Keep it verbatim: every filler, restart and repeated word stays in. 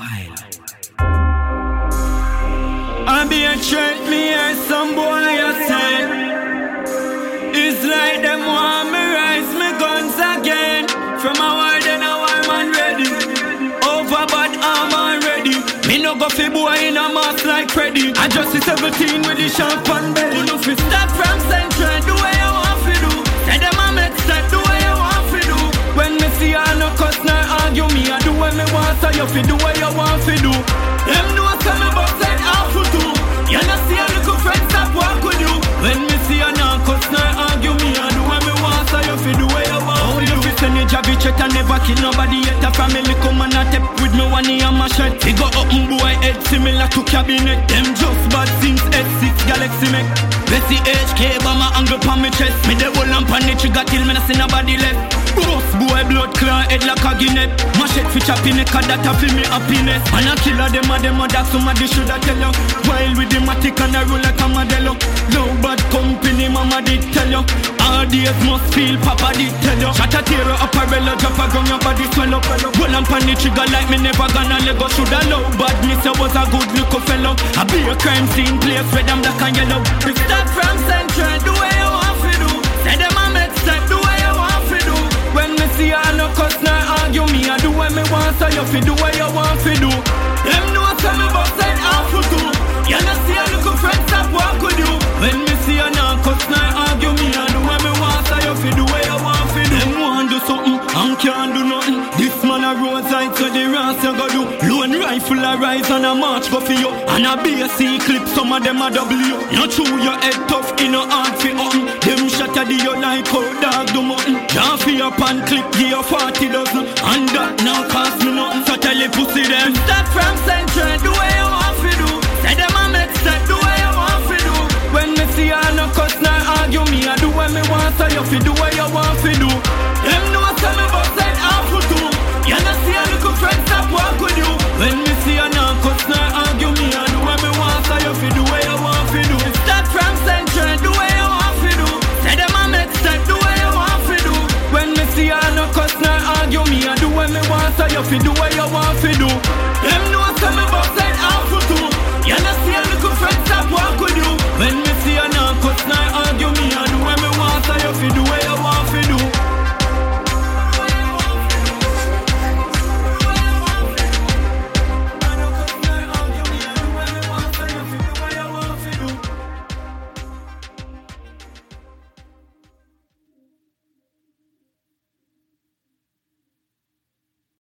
I be a treat me as some boy I say. It's like them want me rise me guns again. From a war then a war man ready. Over bad arm already. Me no go fi boy in a mask like Freddy. I just see seventeen with the champagne belly. You know fi start from central, do what you want fi do. Say them a make step, do what you want fi do. When me see all no cuss nor argue, me I do what me want, so you fi do what you want fi do. Them know say me bout said awful too. You know see a little friend stop walk with you. When me see a no cuss nor argue, me I do what me want, so you fi do what you want fi do. Send you Javi chat and never kill nobody yet. A family come and a tap with me one ear machete. He go up and boy head similar to cabinet. Them just bad things S six Galaxy make. Bessie H K Bama angle pa me chest. Me the whole lamp on the trigger till me not see nobody left. Boss boy blood clot head like a guinea. Machete fi chopping it cause that a fi me happiness. And a killer them a them a that somebody shoulda tell you. While with the matic and a roll like a Modelo. No bad company mama did tell you. All days must feel papa did tell you. Shut a tear up a barrel drop a gun your body swell up. Roll and pan the trigger like me never gonna let go. Shoulda low bad miss you was a good little fellow. I be a crime scene place red and black and yellow. We start from central, do what you want fi do. Say them a make step, do what you want fi do. When me see all no cuss nor argue, me I do what me want, so you fi do what you want fi do. Them know say me bout said awful too. You know see a little friend stop walk with you. When me see a no cuss nor argue, me I do what me want, so you fi do what you want fi do. Them want do something and can't do nothing. This man a roadside so the rats you go do. Lone rifle a rise and a march go for you. And a B S C clip some of them a W. Not true your head tough in a hard fi open. Them shot a you like how dog do mutton. Down for your pan clip give you forty dozen. And that now cost me nothing, so tell the pussy them. Start from central, do what you want fi do. Say them a make step, do what you want fi do. When me see all no cuss nor argue, me I do what me want, so you fi do what you want fi do. Them know say me bout said awful too. You know see a little friend stop walk with you. When me see a no cuss nor argue, me I do what me want, so you fi do what you want fi do. Start from central, do what you want fi do. Say them a make step, do what you want fi do. When me see a no cuss nor argue, me I do what me want, so you fi do what you